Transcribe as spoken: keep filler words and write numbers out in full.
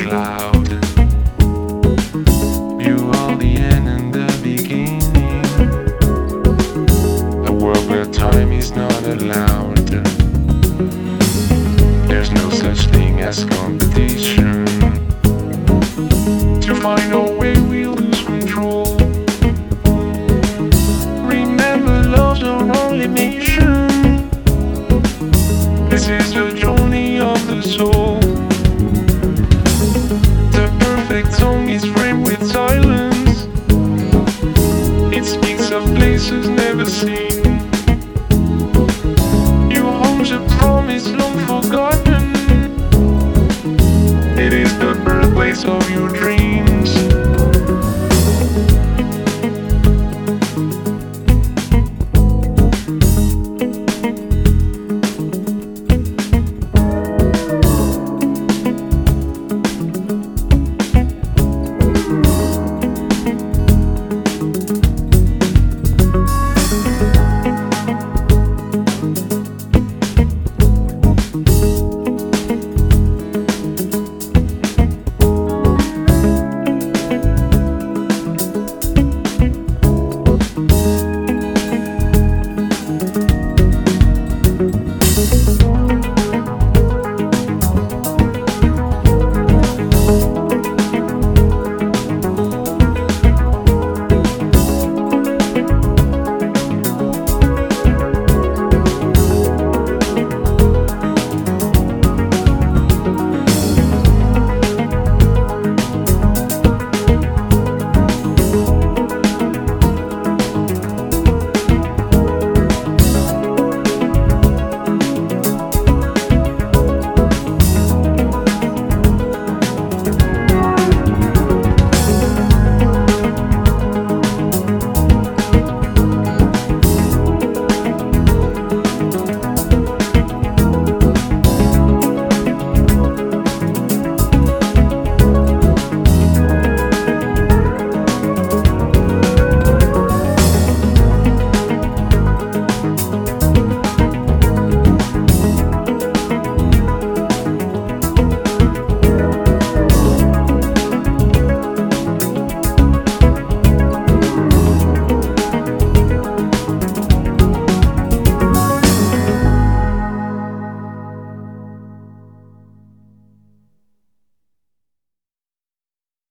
cloud. You are the end and the beginning, a world where time is not allowed. There's no such thing as competition. To find a way we lose control. Remember, love's our only mission. This is the journey of the soul. The perfect song is framed with silence. It speaks of places never seen. Your home's a promise long forgotten. It is the birthplace of your dream.